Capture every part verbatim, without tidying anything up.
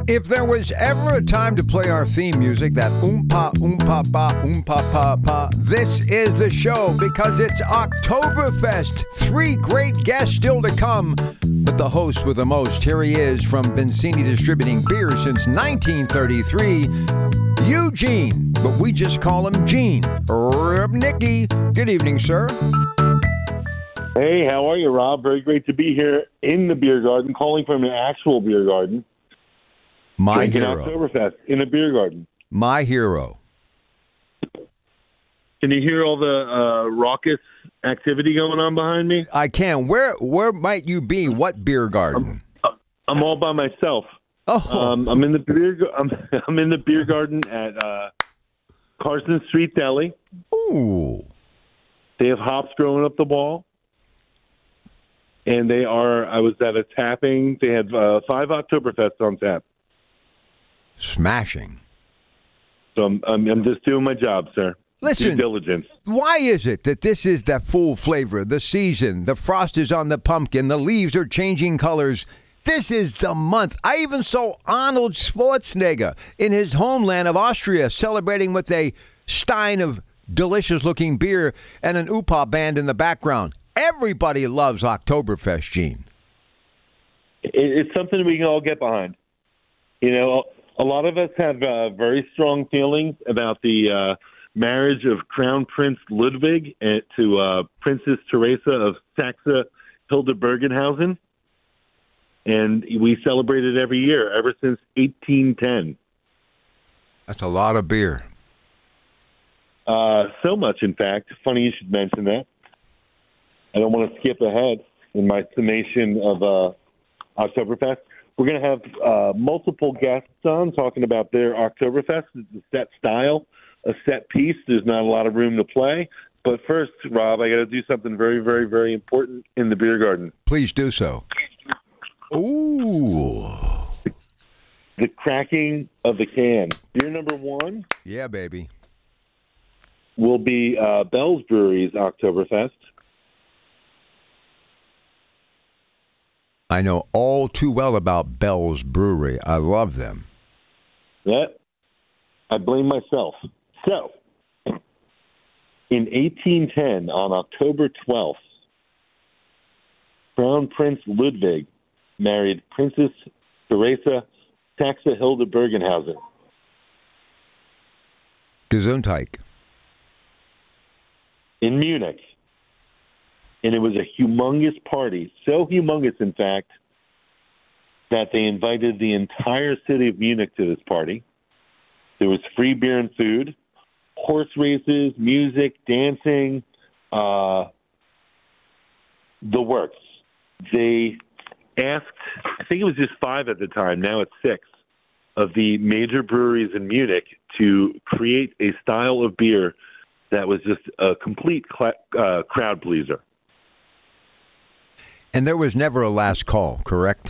If there was ever a time to play our theme music, that oom-pa, oom-pa, pa, oom-pa, pa, pa, this is the show because it's Oktoberfest. Three great guests still to come, but the host with the most, here he is from Vincini Distributing Beer since nineteen thirty-three, Eugene, but we just call him Gene Rubnicki. Good evening, sir. Hey, how are you, Rob? Very great to be here in the beer garden, calling from an actual beer garden. My drinking hero. Oktoberfest in a beer garden. My hero. Can you hear all the uh, raucous activity going on behind me? I can. Where where might you be? What beer garden? I'm, I'm all by myself. Oh, Um, I'm in the beer. I'm, I'm in the beer garden at uh, Carson Street Deli. ooh. They have hops growing up the wall, and they are. I was at a tapping. They had uh, five Oktoberfests on tap. Smashing. So I'm, I'm, I'm just doing my job, sir. Listen, Due diligence. why is it that this is the full flavor, the season, the frost is on the pumpkin, the leaves are changing colors? This is the month. I even saw Arnold Schwarzenegger in his homeland of Austria celebrating with a stein of delicious-looking beer and an Upa band in the background. Everybody loves Oktoberfest, Gene. It, it's something we can all get behind. You know, a lot of us have uh, very strong feelings about the uh, marriage of Crown Prince Ludwig and, to uh, Princess Teresa of Saxe-Hildburghausen. And we celebrate it every year, ever since eighteen ten. That's a lot of beer. Uh, so much, in fact. Funny you should mention that. I don't want to skip ahead in my summation of uh, Oktoberfest. We're going to have uh, multiple guests on talking about their Oktoberfest. It's a set style, a set piece. There's not a lot of room to play. But first, Rob, I got to do something very, very, very important in the beer garden. Please do so. Ooh. The cracking of the can. Beer number one Yeah, baby. will be uh, Bell's Brewery's Oktoberfest. I know all too well about Bell's Brewery. I love them. That, I blame myself. So, in eighteen ten, on October twelfth, Crown Prince Ludwig married Princess Teresa Saxe-Hildburghausen. Gesundheit. In Munich. And it was a humongous party, so humongous, in fact, that they invited the entire city of Munich to this party. There was free beer and food, horse races, music, dancing, uh, the works. They asked, I think it was just five at the time, now it's six, of the major breweries in Munich to create a style of beer that was just a complete cl- uh, crowd pleaser. And there was never a last call, correct?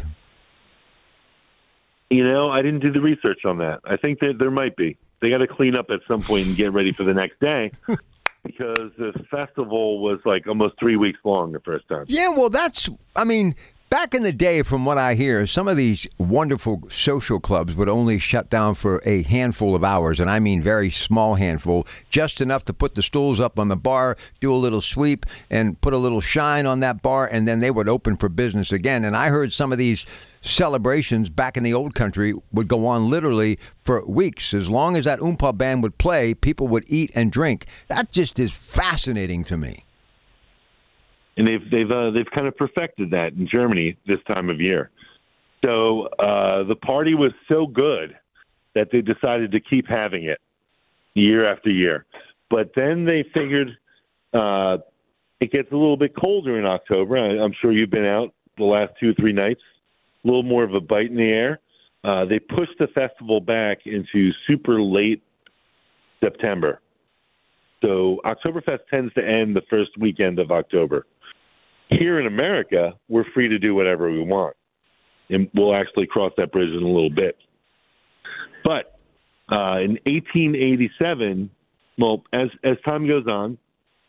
You know, I didn't do the research on that. I think that there might be. They got to clean up at some point and get ready for the next day because the festival was like almost three weeks long the first time. Yeah, well, that's, I mean, back in the day, from what I hear, some of these wonderful social clubs would only shut down for a handful of hours, and I mean very small handful, just enough to put the stools up on the bar, do a little sweep, and put a little shine on that bar, and then they would open for business again. And I heard some of these celebrations back in the old country would go on literally for weeks. As long as that Oompa band would play, people would eat and drink. That just is fascinating to me. And they've they've uh, they've kind of perfected that in Germany this time of year. So uh, the party was so good that they decided to keep having it year after year. But then they figured uh, it gets a little bit colder in October. I, I'm sure you've been out the last two or three nights. A little more of a bite in the air. Uh, they pushed the festival back into super late September. So Oktoberfest tends to end the first weekend of October. Here in America, we're free to do whatever we want. And we'll actually cross that bridge in a little bit. But uh, in eighteen eighty-seven, well, as, as time goes on,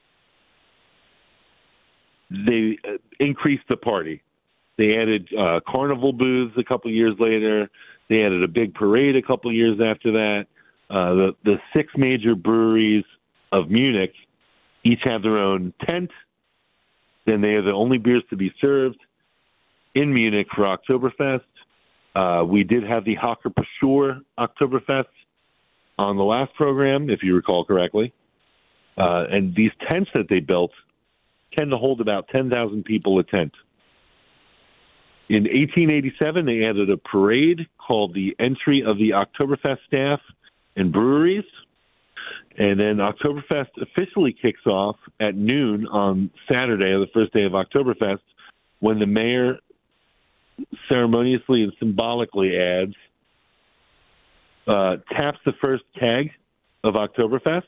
they uh, increased the party. They added uh, carnival booths a couple years later. They added a big parade a couple years after that. Uh, the, the six major breweries of Munich each have their own tent. Then they are the only beers to be served in Munich for Oktoberfest. Uh, we did have the Hocker Pashur Oktoberfest on the last program, if you recall correctly. Uh, and these tents that they built tend to hold about ten thousand people a tent. In eighteen eighty-seven, they added a parade called the Entry of the Oktoberfest Staff and Breweries. And then Oktoberfest officially kicks off at noon on Saturday, the first day of Oktoberfest, when the mayor ceremoniously and symbolically adds, uh, taps the first keg of Oktoberfest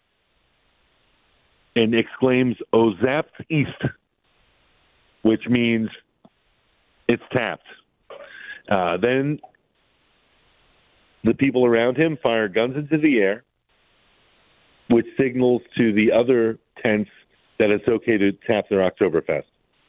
and exclaims, "O Zapt East," which means it's tapped. Uh, then the people around him fire guns into the air, which signals to the other tents that it's okay to tap their Oktoberfest.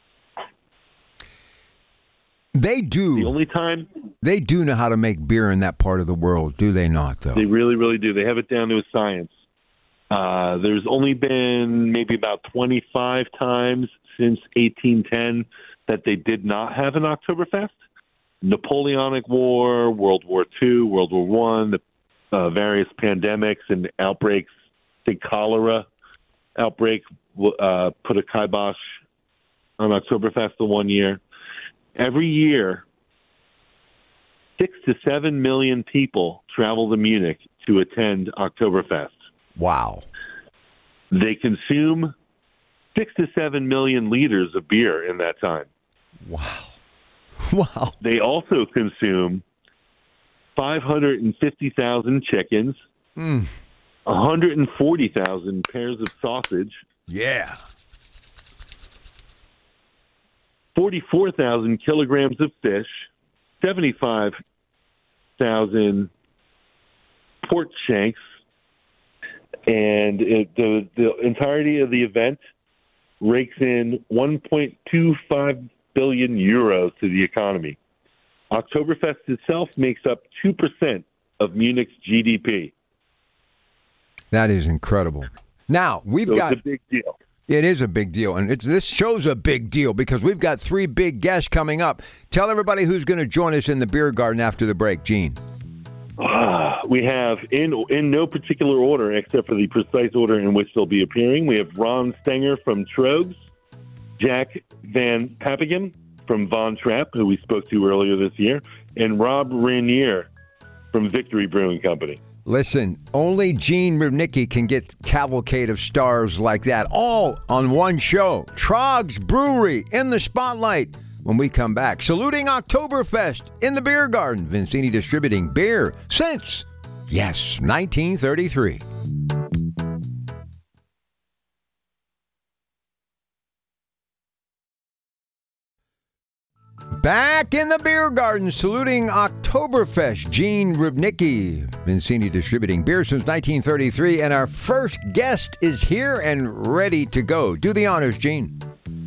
They do. The only time They do know how to make beer in that part of the world, do they not, though? they really, really do. They have it down to a science. Uh, there's only been maybe about twenty-five times since eighteen ten that they did not have an Oktoberfest. Napoleonic War, World War Two, World War One, the uh, various pandemics and outbreaks. The cholera outbreak uh, put a kibosh on Oktoberfest the one year. Every year, six to seven million people travel to Munich to attend Oktoberfest. Wow. They consume six to seven million liters of beer in that time. Wow. Wow. They also consume five hundred fifty thousand chickens, Mm. one hundred forty thousand pairs of sausage, Yeah. forty-four thousand kilograms of fish, seventy-five thousand pork shanks, and it, the, the entirety of the event rakes in one point two five billion euros to the economy. Oktoberfest itself makes up two percent of Munich's G D P. That is incredible. Now, we've So got... it's a big deal. It is a big deal, and it's this show's a big deal because we've got three big guests coming up. Tell everybody who's going to join us in the beer garden after the break, Gene. Uh, we have, in in no particular order except for the precise order in which they'll be appearing, we have Ron Stenger from Trogs, Jack Van Papeghem from Von Trapp, who we spoke to earlier this year, and Rob Rainier from Victory Brewing Company. Listen, only Gene Rudnicki can get cavalcade of stars like that, all on one show. Trogs Brewery in the spotlight when we come back. Saluting Oktoberfest in the beer garden. Vincini distributing beer since, yes, nineteen thirty-three. Back in the beer garden, saluting Oktoberfest, Gene Rudnicki, Vincini distributing beer since nineteen thirty-three, and our first guest is here and ready to go. Do the honors, Gene.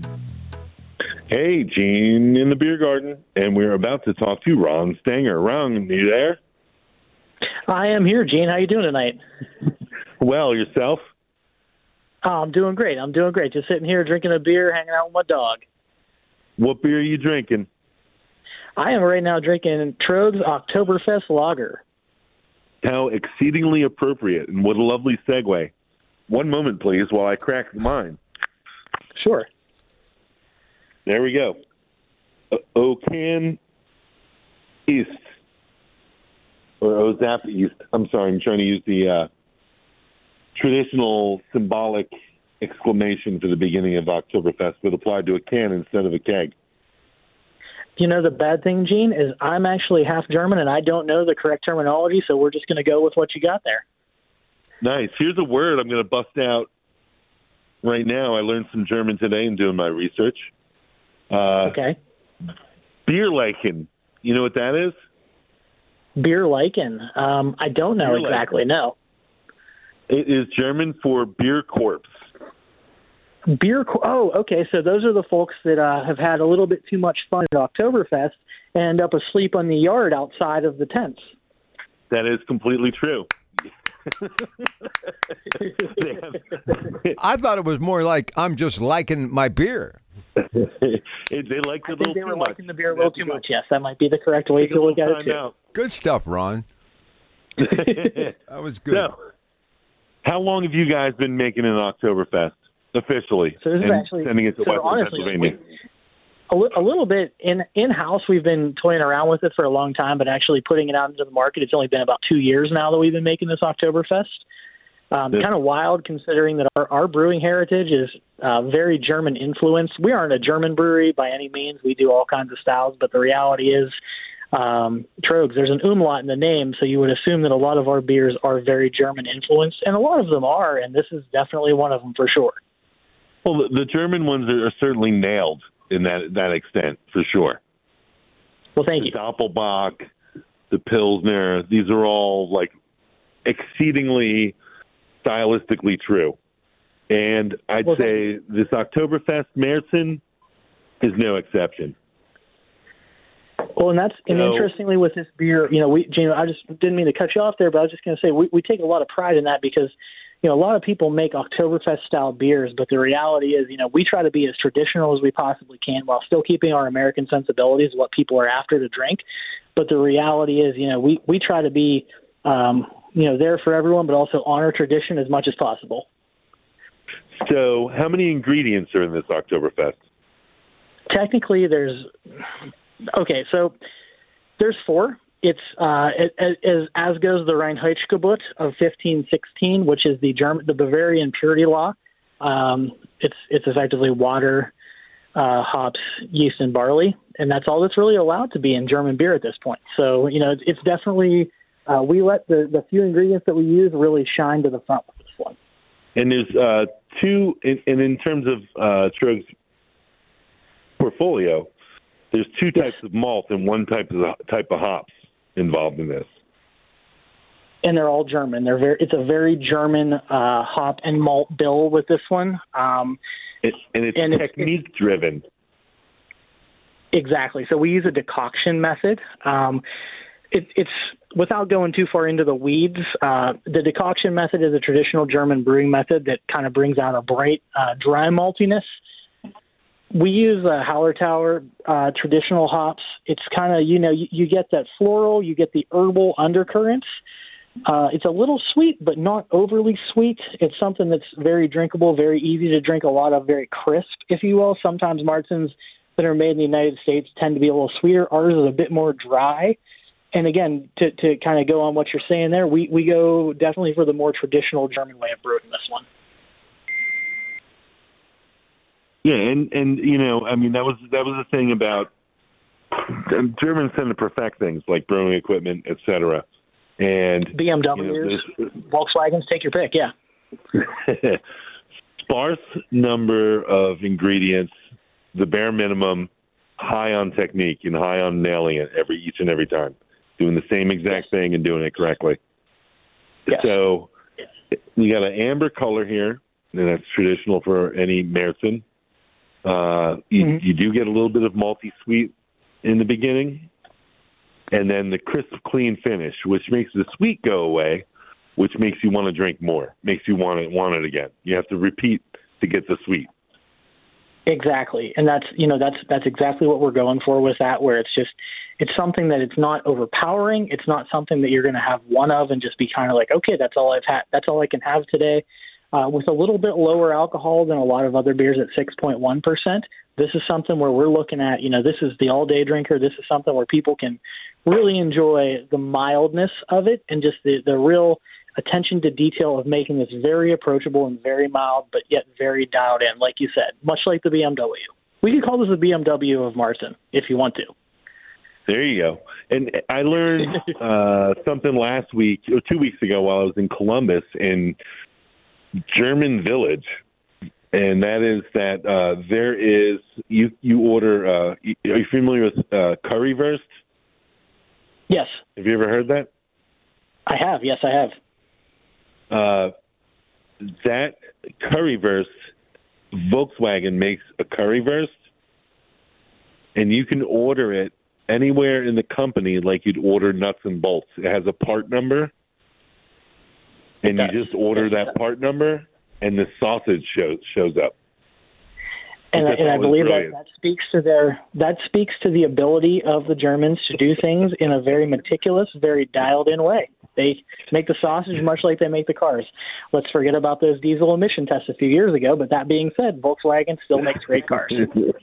Hey, Gene in the beer garden, and we're about to talk to Ron Stenger. Ron, are you there? I am here, Gene. How you doing tonight? Well, yourself? Oh, I'm doing great. I'm doing great. Just sitting here drinking a beer, hanging out with my dog. What beer are you drinking? I am right now drinking Trogs Oktoberfest Lager. How exceedingly appropriate, and what a lovely segue. One moment, please, while I crack mine. Sure. There we go. O- Ocan East. Or Ozap East. I'm sorry, I'm trying to use the uh, traditional symbolic exclamation for the beginning of Oktoberfest, but applied to a can instead of a keg. You know, the bad thing, Gene, is I'm actually half German, and I don't know the correct terminology, so we're just going to go with what you got there. Nice. Here's a word I'm going to bust out right now. I learned some German today in doing my research. Uh, Okay. Bierleichen. You know what that is? Beer Lichen. Um, I don't know Beer exactly, no. It is German for beer corpse. Beer. Co- oh, okay. So those are the folks that uh, have had a little bit too much fun at Oktoberfest and end up asleep on the yard outside of the tents. That is completely true. I thought it was more like I'm just liking my beer. they like the I little think they were too much. liking the beer a little too much. Yes, that might be the correct way to look at it too. Out. Good stuff, Ron. That was good. So, how long have you guys been making an Oktoberfest officially? So this is and actually sending it to so Western honestly, Pennsylvania. we, a, li- a little bit in in house. We've been toying around with it for a long time, but actually putting it out into the market, it's only been about two years now that we've been making this Oktoberfest. Um, Yeah. Kind of wild considering that our, our brewing heritage is uh, very German influenced. We aren't a German brewery by any means. We do all kinds of styles, but the reality is, um, Trogs, there's an umlaut in the name, so you would assume that a lot of our beers are very German influenced, and a lot of them are, and this is definitely one of them for sure. Well, the, the German ones are, are certainly nailed in that that extent, for sure. Well, thank The you. Doppelbock, the Pilsner, these are all like exceedingly stylistically true. And I'd Well, say this Oktoberfest Märzen is no exception. Well, and that's and So- interestingly with this beer, you know, we, Gino, I just didn't mean to cut you off there, but I was just going to say we, we take a lot of pride in that because, you know, a lot of people make Oktoberfest style beers, but the reality is, you know, we try to be as traditional as we possibly can while still keeping our American sensibilities, what people are after to drink. But the reality is, you know, we, we try to be, um, you know, there for everyone, but also honor tradition as much as possible. So how many ingredients are in this Oktoberfest? Technically, there's okay. So there's four. It's uh, as as goes the Reinheitsgebot of fifteen sixteen, which is the German, the Bavarian purity law. Um, it's it's effectively water, uh, hops, yeast, and barley, and that's all that's really allowed to be in German beer at this point. So you know, it's, it's definitely uh, we let the the few ingredients that we use really shine to the front with this one. And there's uh, two, and in, in terms of uh, Trog's portfolio, there's two types of malt and one type of type of hops involved in this. And they're all German. They're very. It's a very German uh, hop and malt bill with this one. Um, It, and it's And it's- technique driven. exactly. So we use a decoction method. Um, it, it's without going too far into the weeds. Uh, the decoction method is a traditional German brewing method that kind of brings out a bright, uh, dry maltiness. We use uh, Hallertauer uh, traditional hops. It's kind of, you know, you, you get that floral, you get the herbal undercurrents. Uh, it's a little sweet, but not overly sweet. It's something that's very drinkable, very easy to drink, a lot of, very crisp, if you will. Sometimes Martins that are made in the United States tend to be a little sweeter. Ours is a bit more dry. And again, to, to kind of go on what you're saying there, we, we go definitely for the more traditional German way of brewing this one. Yeah, and, and you know, I mean, that was that was the thing about um, Germans tend to perfect things like brewing equipment, et cetera. And B M Ws, you know, Volkswagens, take your pick, yeah. sparse number of ingredients, the bare minimum, high on technique and high on nailing it every each and every time, doing the same exact thing and doing it correctly. Yes. So you got an amber color here, and that's traditional for any Märzen. Uh, you, Mm-hmm. you do get a little bit of malty sweet in the beginning, and then the crisp, clean finish, which makes the sweet go away, which makes you want to drink more, makes you want it want it again. You have to repeat to get the sweet. Exactly, and that's you know that's that's exactly what we're going for with that. Where it's just it's something that it's not overpowering. It's not something that you're going to have one of and just be kind of like, okay, that's all I've had. That's all I can have today. Uh, with a little bit lower alcohol than a lot of other beers at six point one percent, this is something where we're looking at, you know, this is the all-day drinker. This is something where people can really enjoy the mildness of it and just the, the real attention to detail of making this very approachable and very mild, but yet very dialed in, like you said, much like the B M W. We could call this the B M W of Martin if you want to. There you go. And I learned uh, something last week or two weeks ago while I was in Columbus in German Village, and that is that uh, there is you you order. Uh, are you familiar with uh, currywurst? Yes, Have you ever heard that? I have. Yes, I have. Uh, that currywurst, Volkswagen makes a currywurst, and you can order it anywhere in the company like you'd order nuts and bolts. It has a part number, and you just order that part number, and the sausage shows shows up. And, and I believe that, that speaks to their that speaks to the ability of the Germans to do things in a very meticulous, very dialed-in way. They make the sausage much like they make the cars. Let's forget about those diesel emission tests a few years ago. But that being said, Volkswagen still makes great cars.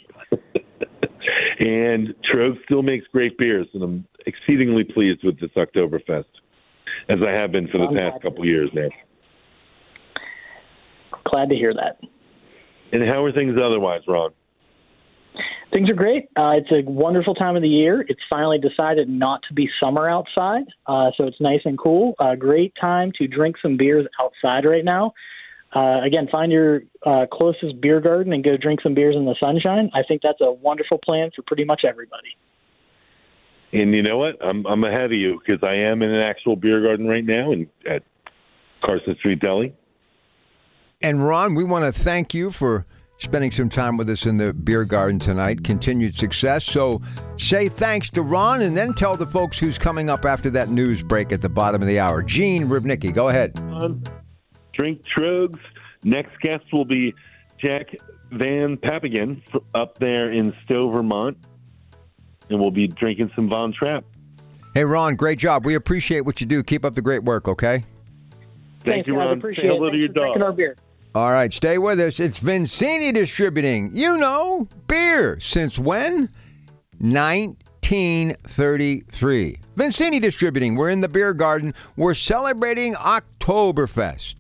And Trogue still makes great beers, and I'm exceedingly pleased with this Oktoberfest, as I have been for the I'm past couple of years now. Glad to hear that. And how are things otherwise, Ron? Things are great. Uh, it's a wonderful time of the year. It's finally decided not to be summer outside, uh, so it's nice and cool. A uh, great time to drink some beers outside right now. Uh, again, find your uh, closest beer garden and go drink some beers in the sunshine. I think that's a wonderful plan for pretty much everybody. And you know what? I'm I'm ahead of you because I am in an actual beer garden right now in, at Carson Street Deli. And Ron, we want to thank you for spending some time with us in the beer garden tonight. Continued success. So say thanks to Ron and then tell the folks who's coming up after that news break at the bottom of the hour. Gene Ribnicki, go ahead. Um, drink Trogues. Next guest will be Jack Van Pappengen up there in Stowe, Vermont. And we'll be drinking some Von Trapp. Hey, Ron, great job. We appreciate what you do. Keep up the great work, okay? Thank Thanks, you, Ron. guys. Appreciate Say hello it. to your Thanks for dog. drinking our beer. All right, stay with us. It's Vincini Distributing. You know, beer. Since when? nineteen thirty-three. Vincini Distributing. We're in the beer garden. We're celebrating Oktoberfest.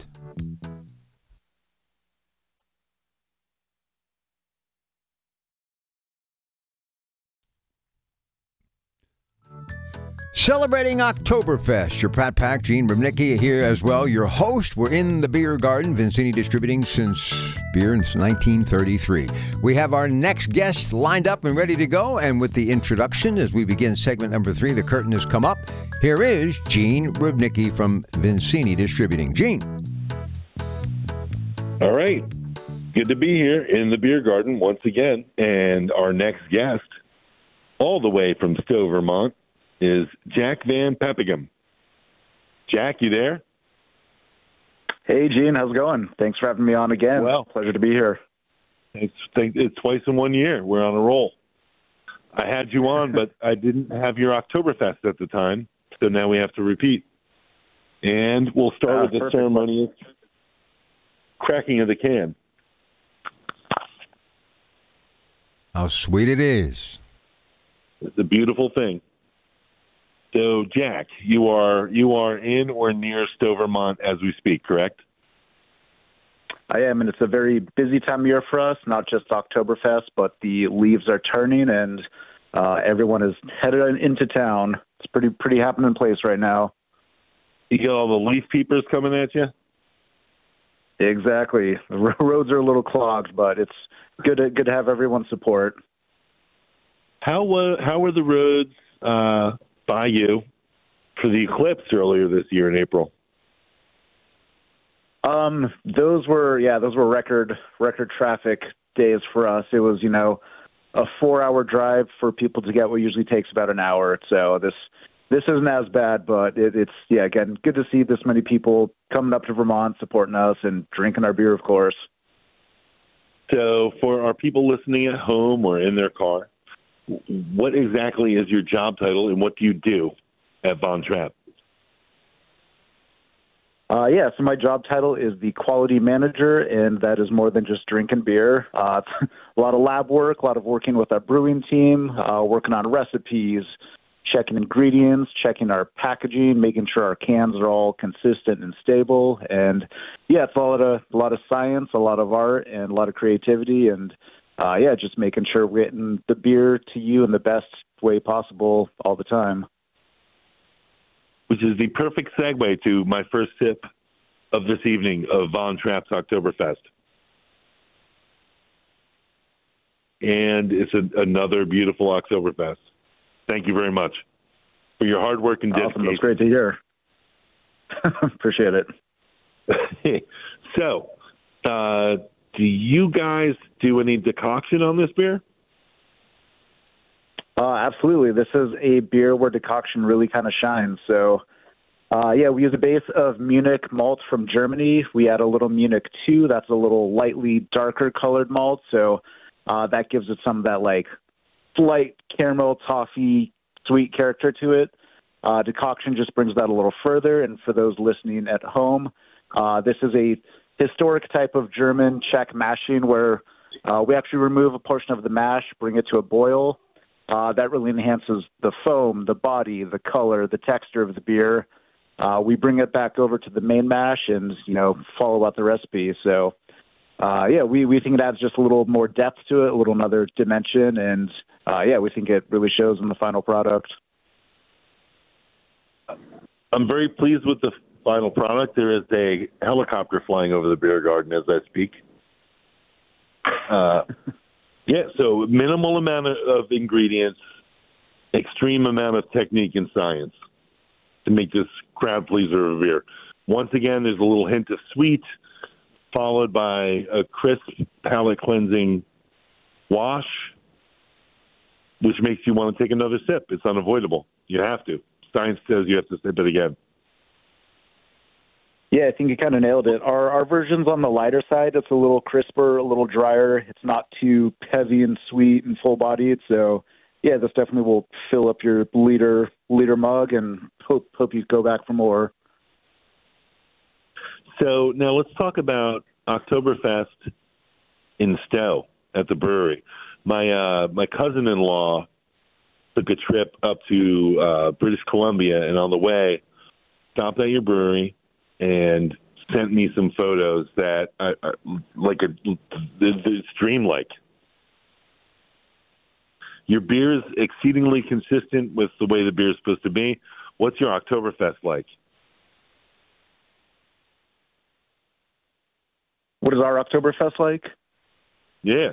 Celebrating Oktoberfest. Your Pat Pack, Gene Ribnicki here as well. Your host. We're in the beer garden. Vincini Distributing since beer since nineteen thirty-three. We have our next guest lined up and ready to go. And with the introduction, as we begin segment number three, the curtain has come up. Here is Gene Ribnicki from Vincini Distributing. Gene. All right. Good to be here in the beer garden once again. And our next guest, all the way from Stowe, Vermont, is Jack Van Pappengen. Jack, you there? Hey, Gene, how's it going? Thanks for having me on again. Well, pleasure to be here. It's, it's twice in one year. We're on a roll. I had you on, but I didn't have your Oktoberfest at the time, so now we have to repeat. And we'll start Ah, with the perfect. ceremonious cracking of the can. How sweet it is. It's a beautiful thing. So, Jack, you are you are in or near Stowe, Vermont as we speak, correct? I am, and it's a very busy time of year for us, not just Oktoberfest, but the leaves are turning, and uh, everyone is headed into town. It's pretty pretty happening place right now. You got all the leaf peepers coming at you? Exactly. The roads are a little clogged, but it's good to, good to have everyone's support. How, uh, how were the roads uh, by you for the eclipse earlier this year in April? Um, those were, yeah, those were record, record traffic days for us. It was, you know, a four hour drive for people to get what usually takes about an hour. So this, this isn't as bad, but it, it's, yeah, again, good to see this many people coming up to Vermont, supporting us and drinking our beer, of course. So for our people listening at home or in their car, what exactly is your job title and what do you do at Von Trapp? Uh, yeah, so my job title is the quality manager, and that is more than just drinking beer. Uh, it's a lot of lab work, a lot of working with our brewing team, uh, working on recipes, checking ingredients, checking our packaging, making sure our cans are all consistent and stable. And yeah, it's a lot of a lot of science, a lot of art, and a lot of creativity, and uh, yeah, just making sure we're getting the beer to you in the best way possible all the time. Which is the perfect segue to my first sip of this evening of Von Trapp's Oktoberfest. And it's a, another beautiful Oktoberfest. Thank you very much for your hard work and dedication. Awesome. That's great to hear. Appreciate it. So, uh, do you guys do any decoction on this beer? Uh, absolutely. This is a beer where decoction really kind of shines. So, uh, yeah, we use a base of Munich malt from Germany. We add a little Munich two. That's a little lightly darker colored malt. So uh, that gives it some of that, like, slight caramel, toffee, sweet character to it. Uh, decoction just brings that a little further. And for those listening at home, uh, this is a historic type of German Czech mashing where uh, we actually remove a portion of the mash, bring it to a boil. Uh, that really enhances the foam, the body, the color, the texture of the beer. Uh, we bring it back over to the main mash and, you know, follow out the recipe. So, uh, yeah, we, we think it adds just a little more depth to it, a little another dimension. And, uh, yeah, we think it really shows in the final product. I'm very pleased with the final product. There is a helicopter flying over the beer garden as I speak. Uh, yeah, so minimal amount of, of ingredients, extreme amount of technique and science to make this crowd pleaser of a beer. Once again, there's a little hint of sweet, followed by a crisp, palate cleansing wash, which makes you want to take another sip. It's unavoidable. You have to. Science says you have to sip it again. Yeah, I think you kind of nailed it. Our our version's on the lighter side. It's a little crisper, a little drier. It's not too heavy and sweet and full-bodied. So, yeah, this definitely will fill up your liter liter mug, and hope hope you go back for more. So now let's talk about Oktoberfest in Stowe at the brewery. My uh, my cousin-in-law took a trip up to uh, British Columbia, and on the way, stopped at your brewery and sent me some photos that I, I like a it's dreamlike. Your beer is exceedingly consistent with the way the beer is supposed to be. What's your Oktoberfest like? What is our Oktoberfest like? Yeah.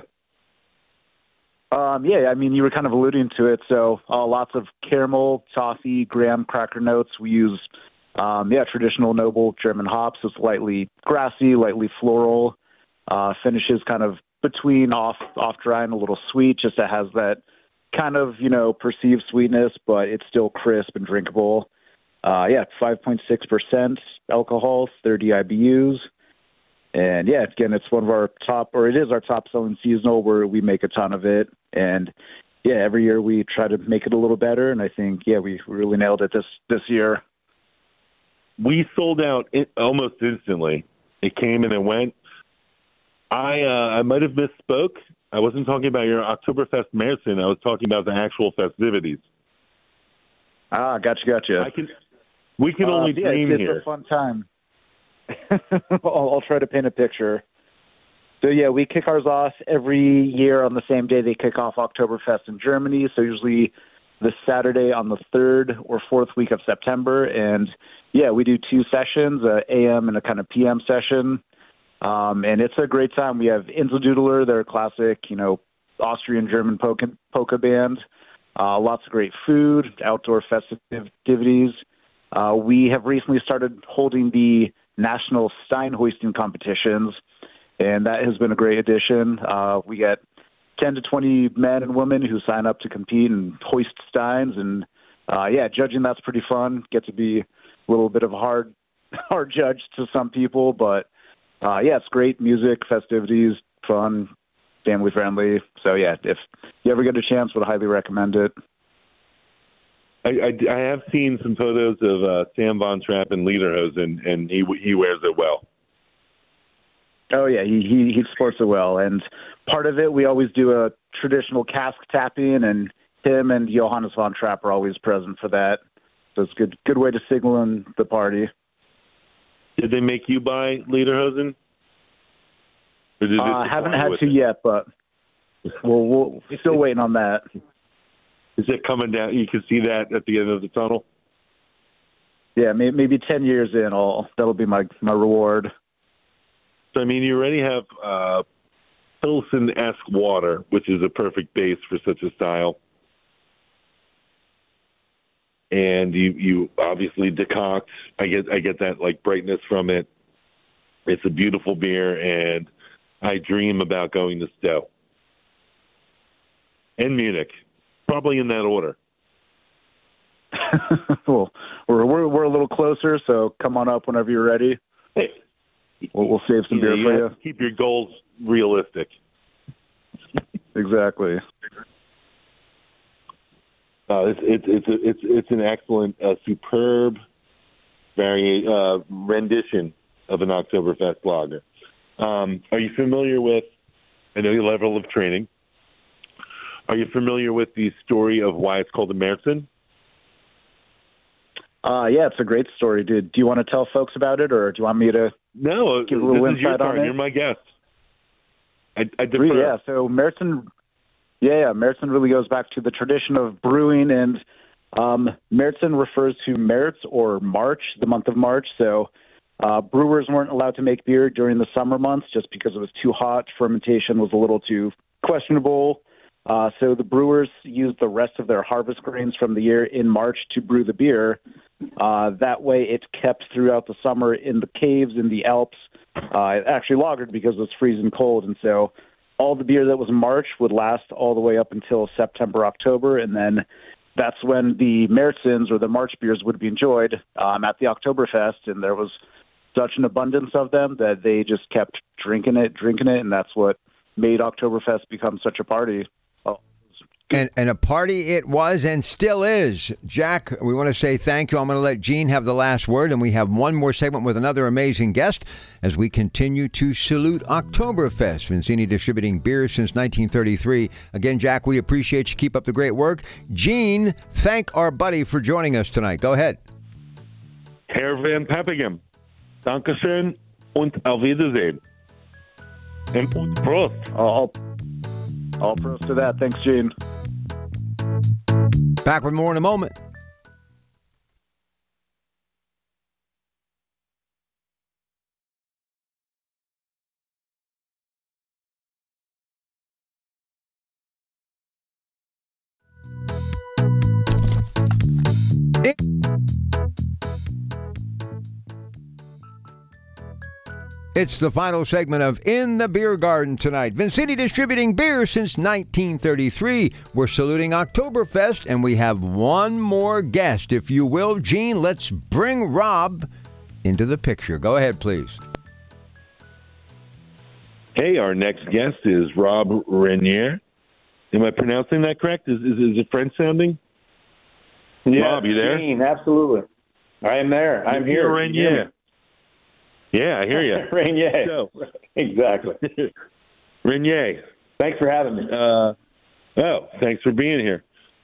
Um, yeah, I mean, you were kind of alluding to it. So uh, lots of caramel, toffee, graham cracker notes. We use, um, yeah, traditional noble German hops. It's lightly grassy, lightly floral. Uh, finishes kind of between off off dry and a little sweet. Just it has that kind of, you know, perceived sweetness, but it's still crisp and drinkable. Uh, yeah, five point six percent alcohol, thirty I B Us. And yeah, again, it's one of our top, or it is our top selling seasonal where we make a ton of it. And yeah, every year we try to make it a little better. And I think, yeah, we really nailed it this, this year. We sold out it almost instantly. It came and it went. I uh, I might have misspoke. I wasn't talking about your Oktoberfest Märzen. I was talking about the actual festivities. Ah, gotcha, gotcha. I can, we can only uh, yeah, dream it's, here. It's a fun time. I'll, I'll try to paint a picture. So, yeah, we kick ours off every year on the same day they kick off Oktoberfest in Germany. So usually the Saturday on the third or fourth week of September. And, yeah, we do two sessions, a A M and a kind of P M session. Um, and it's a great time. We have Inseldoodler, their classic, you know, Austrian-German polka, polka band. Uh, lots of great food, outdoor festivities. Uh, we have recently started holding the national Stein hoisting competitions, and that has been a great addition. Uh, we get ten to twenty men and women who sign up to compete and hoist steins, and uh, yeah, judging that's pretty fun. Get to be a little bit of a hard, hard judge to some people, but uh, yeah, it's great music, festivities, fun, family friendly. So yeah, if you ever get a chance, would highly recommend it. I, I, I have seen some photos of uh, Sam Von Trapp and Lederhosen, and he he wears it well. Oh yeah, he, he he sports it well, and part of it we always do a traditional cask tapping, and him and Johannes Von Trapp are always present for that. So it's a good good way to signal in the party. Did they make you buy Lederhosen? I uh, haven't had to it? yet, but we'll, we'll still waiting on that. Is it coming down? You can see that at the end of the tunnel? Yeah, maybe, maybe ten years in, I'll, that'll be my, my reward. So, I mean, you already have uh, Pilsen-esque water, which is a perfect base for such a style. And you, you obviously decoct. I get I get that, like, brightness from it. It's a beautiful beer, and I dream about going to Stowe. And Munich. probably in that order. Well, we're, we're we're a little closer, so come on up whenever you're ready. Hey, We'll, we'll save some you beer know, you for have you. to keep your goals realistic. Exactly. Uh, it's it's it's a, it's it's an excellent, uh, superb vari- uh, rendition of an Oktoberfest lager. Um, are you familiar with? I know your level of training. Are you familiar with the story of why it's called a Märzen? Uh, yeah, it's a great story, dude. Do you want to tell folks about it, or do you want me to No, give a little this is your insight on turn. it? You're my guest. I, I defer. Really, yeah, so Märzen, yeah, yeah, Märzen really goes back to the tradition of brewing, and um, Märzen refers to März or March, the month of March. So uh, brewers weren't allowed to make beer during the summer months just because it was too hot. Fermentation was a little too questionable. Uh, so the brewers used the rest of their harvest grains from the year in March to brew the beer. Uh, that way it kept throughout the summer in the caves, in the Alps. Uh, it actually lagered because it was freezing cold, and so all the beer that was March would last all the way up until September, October, and then that's when the Märzens or the March beers would be enjoyed um, at the Oktoberfest, and there was such an abundance of them that they just kept drinking it, drinking it, and that's what made Oktoberfest become such a party. And, and a party it was and still is. Jack, we want to say thank you. I'm going to let Gene have the last word, and we have one more segment with another amazing guest as we continue to salute Oktoberfest. Vincini distributing beer since nineteen thirty-three. Again, Jack, we appreciate you. Keep up the great work. Gene, thank our buddy for joining us tonight. Go ahead. Herr Van Peppingham, Dankeschön und auf Wiedersehen. And und Prost. All, all prost to that. Thanks, Gene. Back with more in a moment. It- It's the final segment of In the Beer Garden tonight. Vincini distributing beer since nineteen thirty-three. We're saluting Oktoberfest, and we have one more guest. If you will, Gene, let's bring Rob into the picture. Go ahead, please. Hey, our next guest is Rob Renier. Am I pronouncing that correct? Is, is, is it French sounding? Yeah, Rob, you there? Gene, absolutely. I am there. I'm here. Renier. Yeah, I hear you. Renier. So, exactly. Renier. Thanks for having me. Uh, oh, thanks for being here.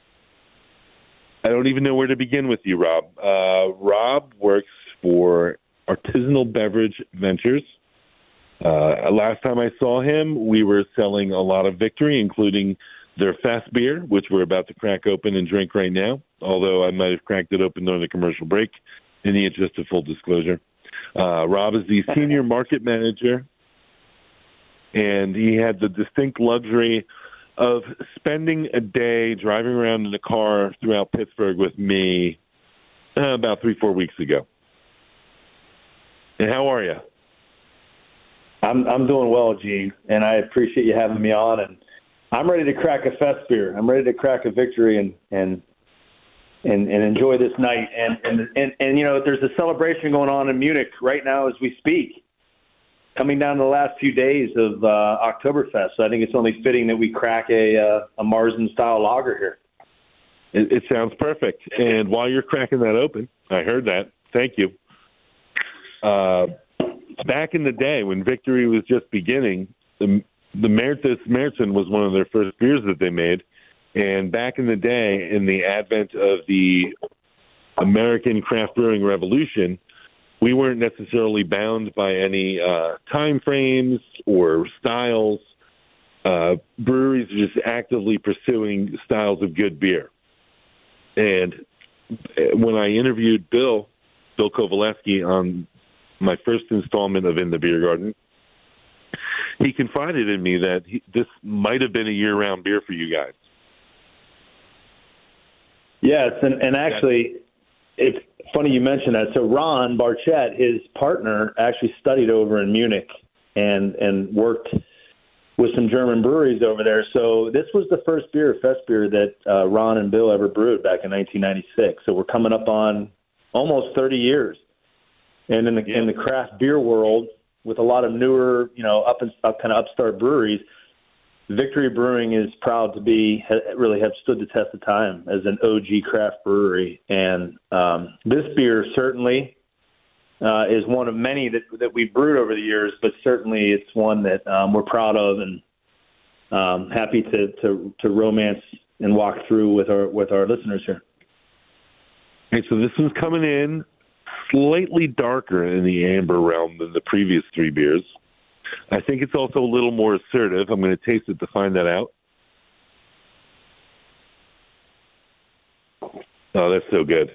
I don't even know where to begin with you, Rob. Uh, Rob works for Artisanal Beverage Ventures. Uh, last time I saw him, we were selling a lot of Victory, including their Fest beer, which we're about to crack open and drink right now, although I might have cracked it open during the commercial break in the interest of full disclosure. Uh, Rob is the senior market manager, and he had the distinct luxury of spending a day driving around in a car throughout Pittsburgh with me uh, about three, four weeks ago. And how are you? I'm I'm doing well, Gene, and I appreciate you having me on. And I'm ready to crack a Fest beer. I'm ready to crack a Victory and and and, and enjoy this night. And, and and and you know, there's a celebration going on in Munich right now as we speak, coming down to the last few days of uh, Oktoberfest. So I think it's only fitting that we crack a uh, a Märzen style lager here. It, it sounds perfect. And while you're cracking that open, I heard that. Thank you. Uh, back in the day when Victory was just beginning, the the Märzen Märzen was one of their first beers that they made. And back in the day, in the advent of the American craft brewing revolution, we weren't necessarily bound by any uh, time frames or styles. Uh, breweries are just actively pursuing styles of good beer. And when I interviewed Bill, Bill Kowaleski, on my first installment of In the Beer Garden, he confided in me that he, this might have been a year-round beer for you guys. Yes, and, and actually, it's funny you mentioned that. So Ron Barchett, his partner, actually studied over in Munich and and worked with some German breweries over there. So this was the first beer, Fest beer, that uh, Ron and Bill ever brewed back in nineteen ninety-six. So we're coming up on almost thirty years. And in the yeah. in the craft beer world, with a lot of newer, you know, up and up kind of upstart breweries, Victory Brewing is proud to be really have stood the test of time as an O G craft brewery. And um, this beer certainly uh, is one of many that that we've brewed over the years, but certainly it's one that um, we're proud of and um, happy to, to to romance and walk through with our with our listeners here. Okay, so this one's coming in slightly darker in the amber realm than the previous three beers. I think it's also a little more assertive. I'm going to taste it to find that out. Oh, that's so good.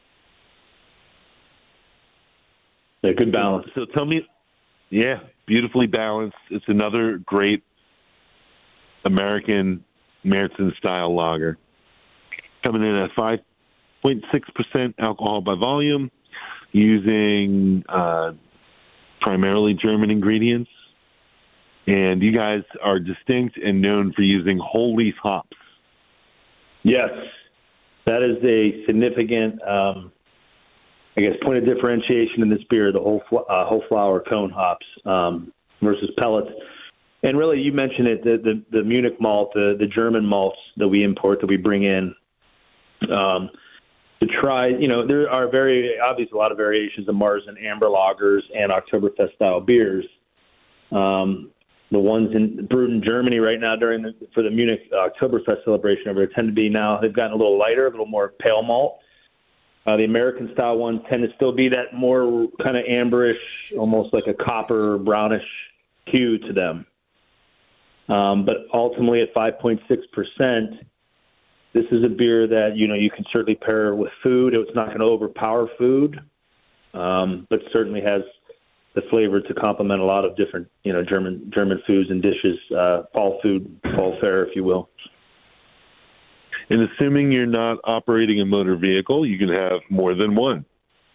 Yeah, good balance. So tell me, yeah, beautifully balanced. It's another great American Märzen-style lager. Coming in at five point six percent alcohol by volume, using uh, primarily German ingredients. And you guys are distinct and known for using whole leaf hops. Yes, that is a significant, um, I guess, point of differentiation in this beer, the whole uh, whole flower cone hops um, versus pellets. And really, you mentioned it, the, the, the Munich malt, the, the German malts that we import, that we bring in um, to try, you know, there are very, obviously a lot of variations of Märzen amber lagers and Oktoberfest-style beers. Um, the ones in brewed in Germany right now during the, for the Munich uh, Oktoberfest celebration over there tend to be now, they've gotten a little lighter, a little more pale malt. Uh, the American-style ones tend to still be that more kind of amberish, almost like a copper, brownish hue to them. Um, but ultimately at five point six percent, this is a beer that, you know, you can certainly pair with food. It's not going to overpower food, um, but certainly has the flavor to complement a lot of different, you know, German German foods and dishes, uh, fall food, fall fare, if you will. And assuming you're not operating a motor vehicle, you can have more than one.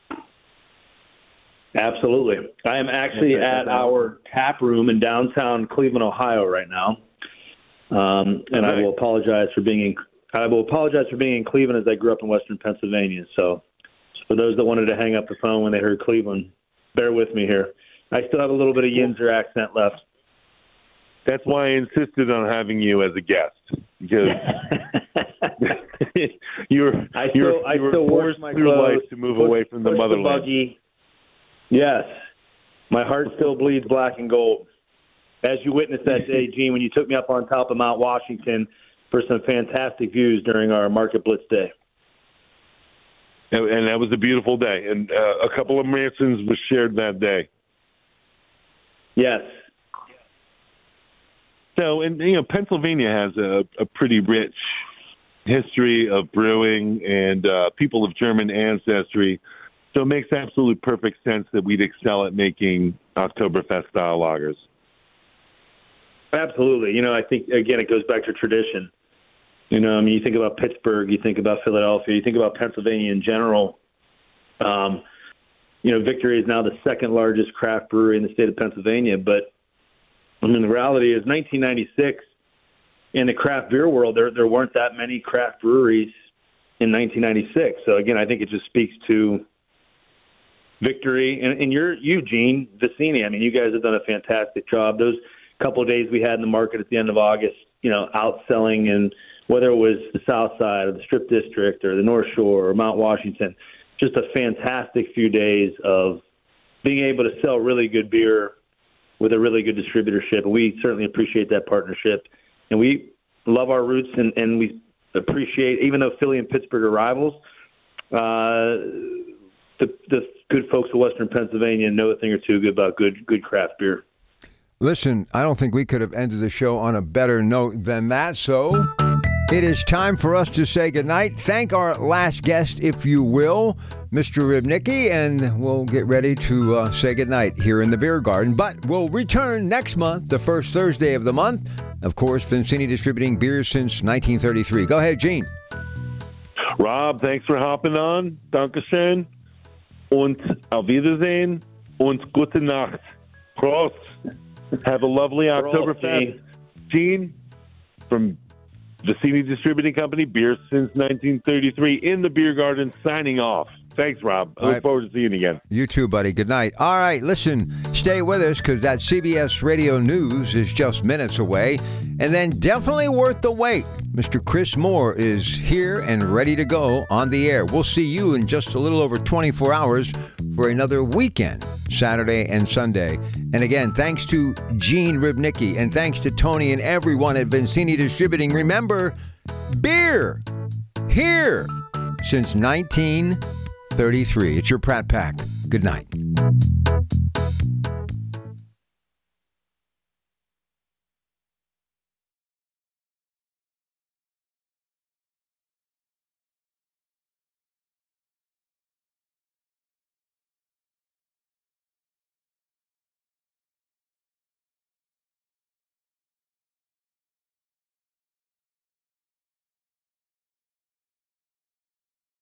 Absolutely. I am actually at our tap room in downtown Cleveland, Ohio right now. Um, and right. I will apologize for being in, I will apologize for being in Cleveland, as I grew up in Western Pennsylvania. So for those that wanted to hang up the phone when they heard Cleveland, bear with me here. I still have a little bit of Yinzer accent left. That's why I insisted on having you as a guest, because you're I still, you're, I you're still forced my through clothes, life to move push, away from the motherland. The buggy. Yes, my heart still bleeds black and gold. As you witnessed that day, Gene, when you took me up on top of Mount Washington for some fantastic views during our Market Blitz Day. And, and that was a beautiful day, and uh, a couple of Märzens was shared that day. Yes. So, and you know, Pennsylvania has a, a pretty rich history of brewing and uh, people of German ancestry. So it makes absolute perfect sense that we'd excel at making Oktoberfest-style lagers. Absolutely. You know, I think, again, it goes back to tradition. You know, I mean, you think about Pittsburgh, you think about Philadelphia, you think about Pennsylvania in general. Um, you know, Victory is now the second largest craft brewery in the state of Pennsylvania. But, I mean, the reality is nineteen ninety-six, in the craft beer world, there there weren't that many craft breweries in nineteen ninety-six. So, again, I think it just speaks to Victory. And, and you're, you, Gene Vicini, I mean, you guys have done a fantastic job. Those couple of days we had in the market at the end of August, you know, outselling, and whether it was the South Side or the Strip District or the North Shore or Mount Washington, just a fantastic few days of being able to sell really good beer with a really good distributorship. And we certainly appreciate that partnership. And we love our roots, and, and we appreciate, even though Philly and Pittsburgh are rivals, uh, the, the good folks of Western Pennsylvania know a thing or two good about good good craft beer. Listen, I don't think we could have ended the show on a better note than that, so it is time for us to say goodnight. Thank our last guest, if you will, Mister Rybnicki, and we'll get ready to uh, say goodnight here in the Beer Garden. But we'll return next month, the first Thursday of the month. Of course, Vincini distributing beer since nineteen thirty-three. Go ahead, Gene. Rob, thanks for hopping on. Dankeschön. Und auf Wiedersehen. Und gute Nacht. Prost. Have a lovely Oktoberfest. Gene, from Vicini Distributing Company, beer since nineteen thirty-three, in the beer garden, signing off. Thanks, Rob. I look right. forward to seeing you again. You too, buddy. Good night. All right, listen, stay with us because that C B S Radio News is just minutes away. And then definitely worth the wait. Mister Chris Moore is here and ready to go on the air. We'll see you in just a little over twenty-four hours for another weekend, Saturday and Sunday. And again, thanks to Gene Ribnicki and thanks to Tony and everyone at Vicini Distributing. Remember, beer here since nineteen thirty-three. It's your Pratt Pack. Good night.